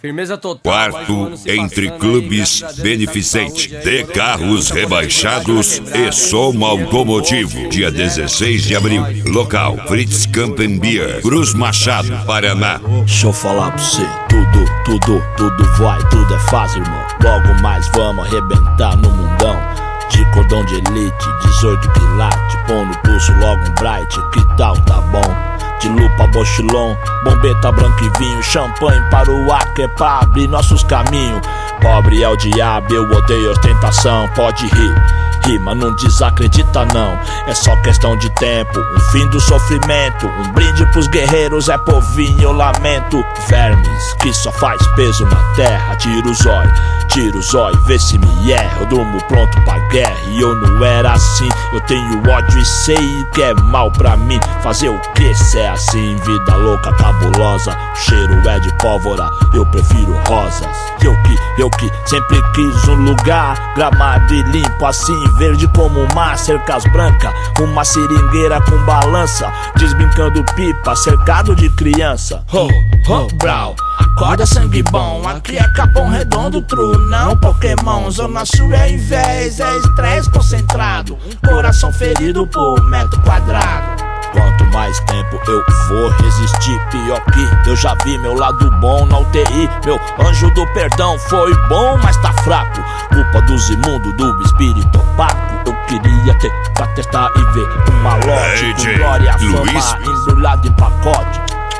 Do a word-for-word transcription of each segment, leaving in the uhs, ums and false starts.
Firmeza total. Quarto entre clubes beneficente de carros rebaixados e som automotivo. Dia dezesseis de abril. Local Fritz Campen Beer, Cruz Machado, Paraná. Deixa eu falar pra você, tudo, tudo, tudo vai, tudo é fácil, irmão. Logo mais vamos arrebentar no mundão. De cordão de elite, dezoito quilates, põe no pulso logo um bright, que tal, tá bom? De lupa, bochilon, bombeta, branco e vinho, champanhe para o ar, que é pra abrir nossos caminhos. Pobre é o diabo, eu odeio ostentação, pode rir, rir, mas não desacredita não. É só questão de tempo, um fim do sofrimento, um brinde pros guerreiros, é povinho, eu lamento. Vermes, que só faz peso na terra, tira o zóio, tira o zóio, vê se me erra. Eu durmo pronto pra guerra e eu não era assim. Eu tenho ódio e sei que é mal pra mim. Fazer o que se é assim? Vida louca, cabulosa, o cheiro é de pólvora, eu prefiro rosas. Eu que, eu que sempre quis um lugar gramado e limpo assim, verde como o mar, cercas brancas, uma seringueira com balança, desbrincando pipa, cercado de criança. Ho, ho, brau, acorda sangue bom, aqui é Capão Redondo, true, não Pokémon. Zona Sul é invés, é estresse concentrado, coração ferido por metro quadrado. Quanto mais tempo eu vou resistir, pior que eu já vi meu lado bom na U T I. Meu anjo do perdão foi bom, mas tá fraco. Culpa dos imundos, do espírito opaco. Eu queria ter pra testar e ver um malote com glória, fama, embrulhado em pacote.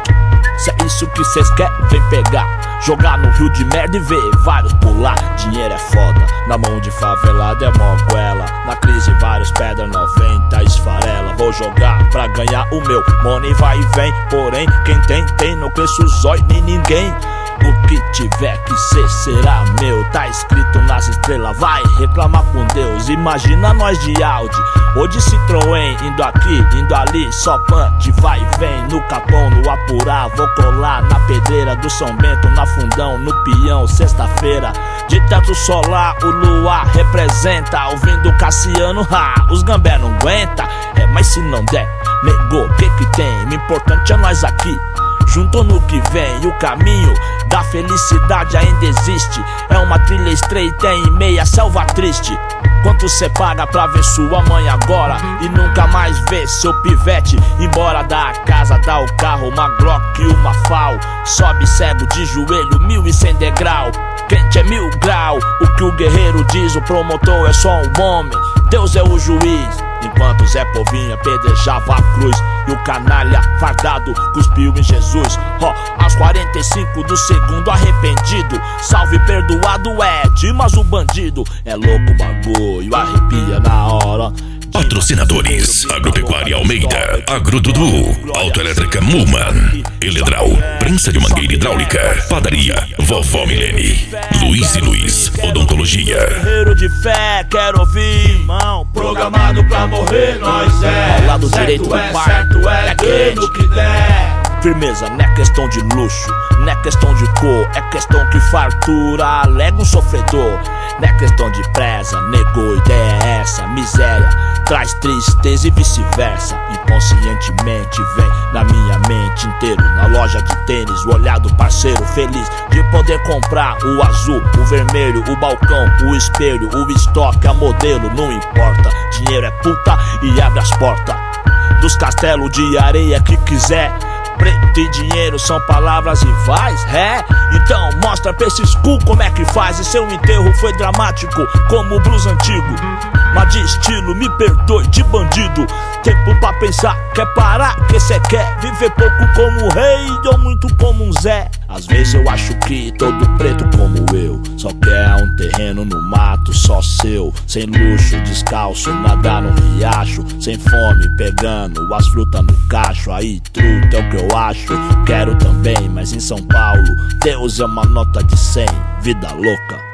Se é isso que cês querem, vem pegar, jogar no rio de merda e ver vários pular. Dinheiro é foda, na mão de favelado é mó goela. Na crise vários pedra noventa esfarela. Vou jogar pra ganhar o meu, money vai e vem. Porém, quem tem, tem, não cresce os olhos nem ninguém. O que tiver que ser será meu, tá escrito nas estrelas, vai reclamar com Deus. Imagina nós de Audi ou de Citroën, indo aqui, indo ali, só punch, vai e vem. No Capão, no Apurá, vou colar na pedreira do São Bento, na Fundão, no Peão, sexta-feira. De teto solar, o luar representa, ouvindo Cassiano, ha, os gambé não aguenta. É, mas se não der, negou, o que que tem? O importante é nós aqui, junto no que vem. O caminho da felicidade ainda existe, é uma trilha estreita em meia selva triste. Quanto cê paga pra ver sua mãe agora e nunca mais ver seu pivete embora da casa, dá o carro, uma Glock e uma Fal. Sobe cego de joelho, mil e cem degrau, quente é mil grau. O que o guerreiro diz, o promotor é só um homem, Deus é o juiz. Enquanto Zé Povinho apedrejava a cruz e o canalha fardado cuspiu em Jesus. Ó, oh, aos quarenta e cinco do segundo arrependido, salve perdoado é, mas o bandido é louco o bagulho, arrepia na hora. Patrocinadores: Agropecuária Almeida, Agrodudu, Autoelétrica Mulman, Eledral, Prensa de Mangueira Hidráulica, Padaria Vovó Milene, Luiz e Luiz Odontologia. Guerreiro de fé, quero ouvir, irmão. Programado pra morrer, nós é. Ao lado direito do é, pai, certo é, é ganho no que der. Firmeza, não é questão de luxo, não é questão de cor, é questão que fartura alega um sofredor. Não é questão de presa, negou, ideia é essa. Miséria traz tristeza e vice-versa. Inconscientemente vem na minha mente inteiro. Na loja de tênis, o olhar do parceiro feliz de poder comprar o azul, o vermelho, o balcão, o espelho, o estoque, a modelo, não importa. Dinheiro é puta e abre as portas dos castelos de areia que quiser. Preto e dinheiro são palavras rivais, é? Então mostra pra esses cu como é que faz. E seu enterro foi dramático como o blues antigo, mas de estilo, me perdoe, de bandido. Tempo pra pensar, quer parar, que cê quer viver pouco como rei ou muito como um Zé. Às vezes eu acho que todo preto como eu só quer um terreno no mato só seu, sem luxo, descalço, nadar no riacho, sem fome, pegando as frutas no cacho. Aí truta é o que eu acho, quero também, mas em São Paulo Deus é uma nota de cem, vida louca.